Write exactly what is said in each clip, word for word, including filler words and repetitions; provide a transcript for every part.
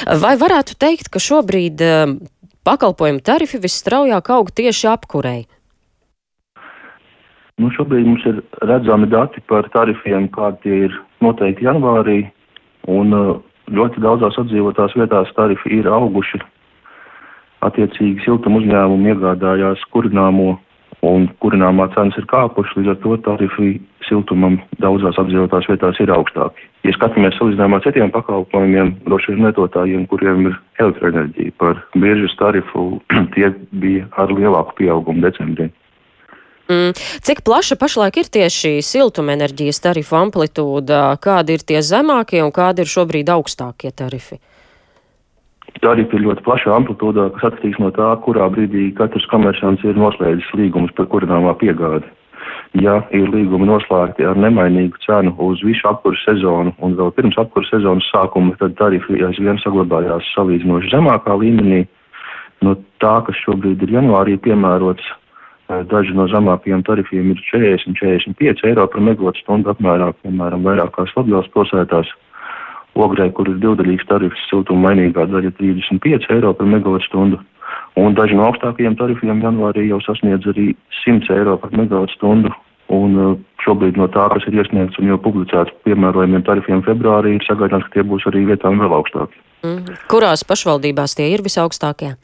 Vai varētu teikt, ka šobrīd pakalpojumu tarifi visstraujāk aug tieši apkurei? Nu, šobrīd mums ir redzami dati par tarifiem, kādi tie ir noteikti janvārī, un ļoti daudzās apdzīvotās vietās tarifi ir auguši. Attiecīgi siltuma uzņēmumi iegādājās kurināmo, un kurināmā cenas ir kāpušas, līdz ar to tarifi siltumam daudzās apdzīvotās vietās ir augstāki. Ja skatāmies salīdzinājumā ar citiem pakalpojumiem, droši vien lietotājiem, kuriem ir elektroenerģija, par biržas tarifu tie bija ar lielāku pieaugumu decembrī. Mm. Cik plaša pašlaik ir tieši siltumenerģijas tarifu amplitūda, kādi ir tie zemākie un kādi ir šobrīd augstākie tarifi? Tarifi ir ļoti plaša amplitūdā, kas atkarīgs no tā, kurā brīdī katrs komersants ir noslēdzis līgumus par kurināmā piegādi. Ja ir līgumi noslēgti ar nemainīgu cenu uz visu apkures sezonu un vēl pirms apkures sezonas sākuma, tad tarifi aizvien saglabājās salīdzinoši zemākā līmenī. No tā, kas šobrīd ir janvārī piemērots, daži no zemākajiem tarifiem ir četrdesmit līdz četrdesmit pieci eiro par megavatstundu apmērā, piemēram, vairākās Latgales pilsētās. Ogrei, kur ir divdaļīgs tarifs, siltuma mainīgā daļa trīsdesmit pieci eiro par megavatstundu, un daži no augstākajiem tarifiem janvārī jau sasniedz arī simt eiro par megavatstundu, un šobrīd no tā, kas ir iesniegts un jau publicēts piemērojumiem tarifiem februārī, ir sagaidāms, ka tie būs arī vietām vēl augstāki. Mm. Kurās pašvaldībās tie ir visaugstākie?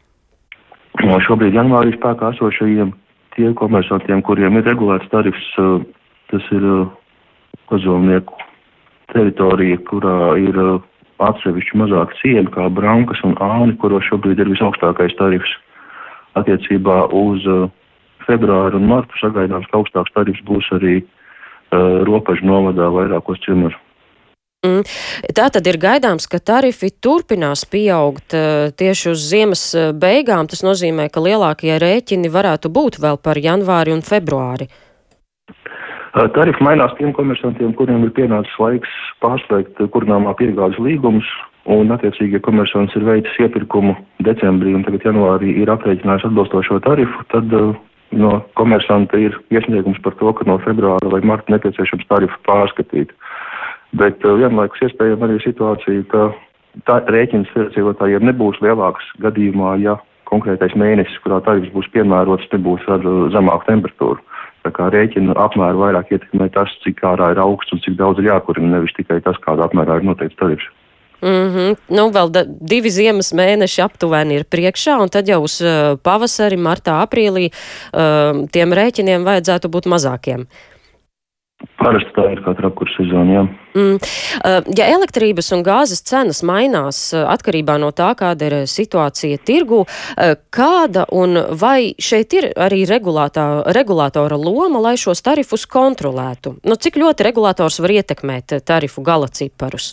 No šobrīd janvārī spēkā esošajiem tie komersantiem, kuriem ir regulēts tarifs, tas ir Kazolnieku teritorija, kurā ir atsevišķi mazāk ciemi, kā Brankas un Āni, kuros šobrīd ir visaugstākais tarifs. Attiecībā uz februāru un martu sagaidāms, ka augstāks tarifs būs arī uh, Ropažu novadā vairākos ciemos. Mm. Tā tad ir gaidāms, ka tarifi turpinās pieaugt uh, tieši uz ziemas beigām. Tas nozīmē, ka lielākie rēķini varētu būt vēl par janvāri un februāri. Tarifi mainās tiem komersantiem, kuriem ir pienācis laiks pārslēgt kurināmā piegādes līgumus, un attiecīgi, ja komersants ir veicis iepirkumu decembrī un tagad janvārī ir aprēķinājis atbilstošo tarifu, tad uh, no komersanta ir iesniegums par to, ka no februāra vai marta nepieciešams tarifu pārskatīt. Bet uh, vienlaikus iespējama arī situācija, ka tā rēķins iedzīvotājiem nebūs lielāks gadījumā, ja konkrētais mēnesis, kurā tarifs būs piemērots, nebūs ar uh, zemāku temperatūru. Tā kā rēķina apmēru vairāk ietekmē tas, cik ārā ir augsts un cik daudz ir jākurina, nevis tikai tas, kādā apmērā ir noteikts tarifs. Mm-hmm. Nu, vēl da, divi ziemas mēneši aptuveni ir priekšā, un tad jau uz uh, pavasari, martā, aprīlī uh, tiem rēķiniem vajadzētu būt mazākiem. Parasti tā ir katra apkures sezona, jā. Mm. Ja elektrības un gāzes cenas mainās atkarībā no tā, kāda ir situācija tirgu, kāda un vai šeit ir arī regulātora loma, lai šos tarifus kontrolētu? Nu, cik ļoti regulators var ietekmēt tarifu gala ciparus?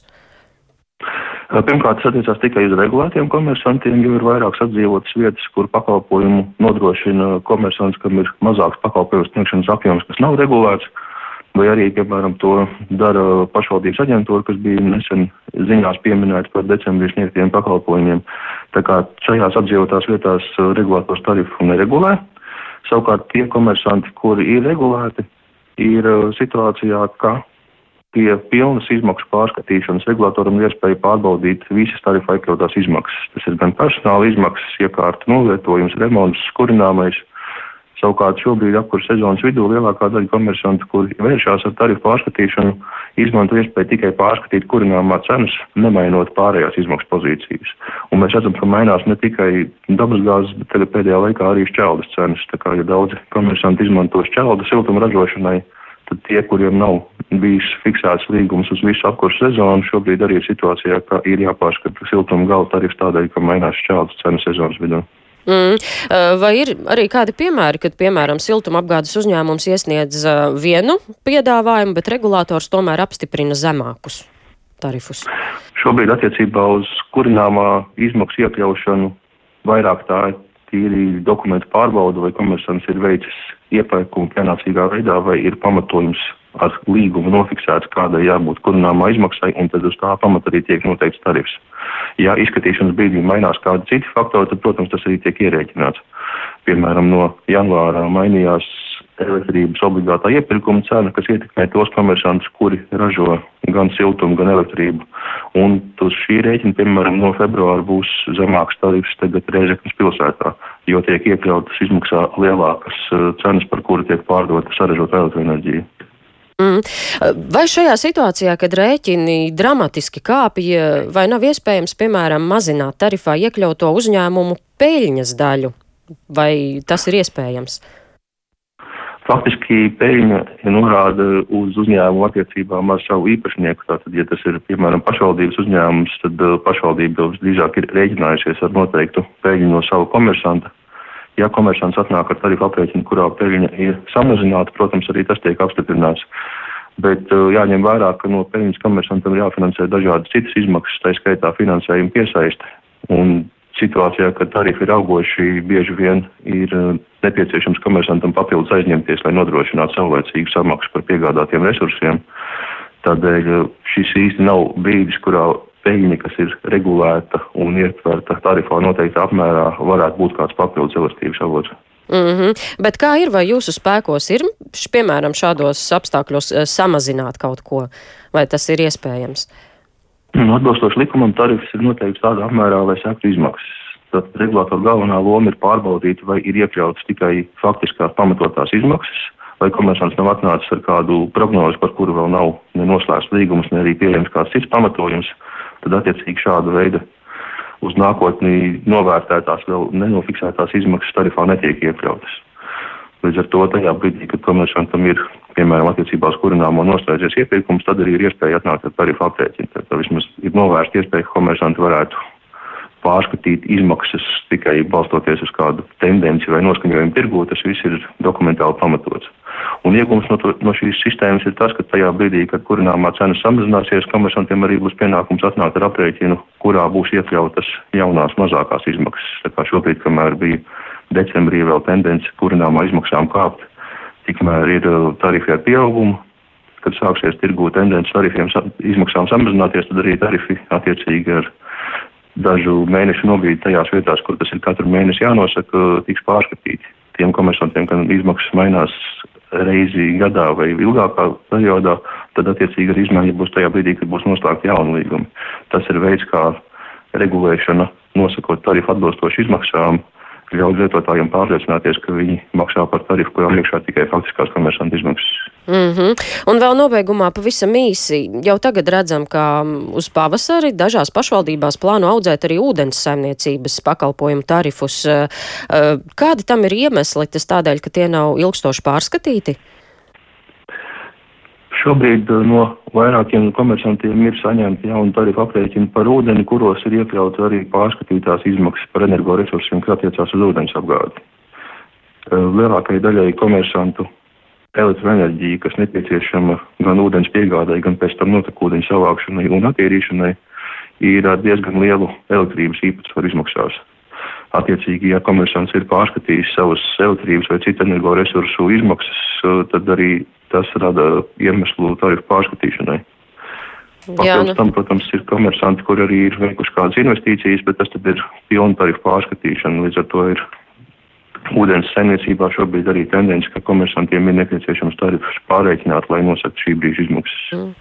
Pirmkārt, tas attiecās tikai uz regulētiem komersantiem, jo ir vairākas apdzīvotas vietas, kur pakalpojumu nodrošina komersants, kam ir mazāks pakalpojumu sniegšanas apjoms, kas nav regulēts. Vai arī, piemēram, to dara pašvaldības aģentūra, kas bija nesen ziņās pieminēta par decembrī sniegtiem pakalpojumiem. Tā kā šajās apdzīvotās vietās regulātors tarifu neregulē. Savukārt tie komersanti, kuri ir regulēti, ir situācijā, ka pie pilnas izmaksu pārskatīšanas regulātoram ir iespēja pārbaudīt visas tarifa iekļautās izmaksas. Tas ir gan personāla izmaksas, iekārta novietojums, remonts, kurināmais. Savukārt šobrīd apkures sezonas vidū lielākā daļa komersantu, kuri vēršās ar tarifu pārskatīšanu, izmanto iespēju tikai pārskatīt kurināmā cenas, nemainot pārējās izmaksu pozīcijas. Un mēs redzam, ka mainās ne tikai dabasgāzes, bet tagad pēdējā laikā arī šķeldas cenas. Tā kā, ja daudzi komersanti izmanto šķeldu siltuma ražošanai, tad tie, kuriem nav bijis fiksēts līgums uz visu apkures sezonu, šobrīd arī ir situācijā, ka ir jāpārskata siltuma gala tarifs tādēļ, ka mainās šķeldas cenas sezonas vidū. Mm. Vai ir arī kādi piemēri, kad, piemēram, siltuma apgādes uzņēmums iesniedz vienu piedāvājumu, bet regulators tomēr apstiprina zemākus tarifus? Šobrīd attiecībā uz kurināmā izmaksu iekļaušanu vairāk tā ir tīri dokumentu pārbauda, vai komersants ir veicis iepirkumu pienācīgā veidā, vai ir pamatojums ar līgumu nofiksēts, kādai jābūt kurināmā izmaksai, un tad uz tā pamata arī tiek noteikts tarifs. Ja izskatīšanas brīdī mainās kādi citi faktori, tad, protams, tas arī tiek ierēķināts. Piemēram, no janvāra mainījās elektrības obligātā iepirkuma cena, kas ietekmē tos komersantus, kuri ražo gan siltumu, gan elektrību. Un uz šī rēķina, piemēram, no februāra būs zemāks tarifs tagad Rēzeknes pilsētā, jo tiek iekļautas izmaksā lielākas cenas, par kuru tiek pārdota saražota elektroenerģija. Mm. Vai šajā situācijā, kad rēķini dramatiski kāpja, vai nav iespējams, piemēram, mazināt tarifā iekļauto uzņēmumu peļņas daļu? Vai tas ir iespējams? Faktiski peļņa ja norāda uz uzņēmumu attiecībām ar savu īpašnieku. Tātad, ja tas ir, piemēram, pašvaldības uzņēmums, tad pašvaldība drīzāk ir rēķinājusies ar noteiktu peļņu no savu komersanta. Ja komersants atnāk ar tarifu aprēķinu, kurā peļņa ir samazināta, protams, arī tas tiek apstiprināts. Bet jāņem vērā, ka no peļņas komersantam ir jāfinansē dažādas citas izmaksas, tā skaitā finansējuma piesaiste. Un situācijā, kad tarifi ir augoši, bieži vien ir nepieciešams komersantam papildus aizņemties, lai nodrošinātu savlaicīgu samaksu par piegādātiem resursiem. Tādēļ šis īsti nav brīdis, kurā peļņa, kas ir regulēta un ietverta tarifā noteiktā apmērā, varētu būt kāds papildus elastības avots. Mm-hmm. Bet kā ir, vai jūsu spēkos ir, piemēram, šādos apstākļos samazināt kaut ko, vai tas ir iespējams? Atbilstoši likumam, tarifs ir noteikts tādā apmērā, lai sektu izmaksas. Tad regulātora galvenā loma ir pārbaudīt, vai ir iekļautas tikai faktiskās pamatotās izmaksas, vai komersants nav atnācis ar kādu prognozi, par kuru vēl nav ne noslēgts līgums, ne arī pieejams kāds cits pamatojums. Tad attiecīgi šāda veida uz nākotnī novērtētās vēl nenofiksētās izmaksas tarifā netiek iekļautas. Līdz ar to tajā brīdī, kad komersantam ir, piemēram, attiecībā uz kurināmo noslēdzies iepirkums, tad arī ir iespēja atnākt ar tarifu aprēķinu. Tad vismaz ir novērsta iespēja, ka komersanti varētu pārskatīt izmaksas tikai balstoties uz kādu tendenci vai noskaņojumu tirgū. Tas viss ir dokumentāli pamatots. Un iegums no, to, no šīs sistēmas ir tas, ka tajā brīdī, kad kurināmā cenas samazināsies, komersantiem arī būs pienākums atnākt ar aprēķinu, kurā būs iekļautas jaunās mazākās izmaksas. Tā kā šobrīd, kamēr bija decembrī vēl tendence kurināmā izmaksām kāpt, tikmēr ir tarifi ar pieaugumu. Kad sāksies tirgū tendence tarifiem izmaksām samazināties, tad arī tarifi attiecīgi ar dažu mēnešu nobīdi tajās vietās, kur tas ir katru mēnesi jānosaka, tiks pārskatīti. Tiem komersantiem, kad izmaksas mainās reizi gadā vai ilgākā periodā, tad attiecīgi arī izmaiņa būs tajā brīdī, kad būs noslēgti jauni līgumi. Tas ir veids, kā regulēšana, nosakot tarifu atbilstoši izmaksām, ļauj lietotājiem pārliecināties, ka viņi maksā par tarifu, kurām iekšā tikai faktiskās komersanta izmaksas. Mm-hmm. Un vēl nobeigumā pavisam īsi. Jau tagad redzam, ka uz pavasari dažās pašvaldībās plāno audzēt arī ūdens saimniecības pakalpojumu tarifus. Kādi tam ir iemesli? Tas tādēļ, ka tie nav ilgstoši pārskatīti? Šobrīd no vairākiem komersantiem ir saņemti jauni tarifu aprēķini par ūdeni, kuros ir iekļauts arī pārskatītās izmaksas par energoresursiem, kas attiecās uz ūdens apgādi. Lielākajai daļai komersantu elektroenerģija, kas nepieciešama gan ūdens piegādai, gan pēc tam notekūdeņu savākšanai un attīrīšanai, ir ar diezgan lielu elektrības īpatsvaru izmaksās. Attiecīgi, ja komersants ir pārskatījis savas elektrības vai citu energoresursu izmaksas, tad arī tas rada iemeslu tarifu pārskatīšanai. Papildus tam, protams, ir komersanti, kur arī ir veikuši kādas investīcijas, bet tas tad ir pilna tarifu pārskatīšana. Līdz ar to ir ūdens saimniecībā šobrīd arī tendence, ka komersantiem ir nepieciešams tarifus pārreikināt, lai nosaktu šī brīža izmaksas. Mm.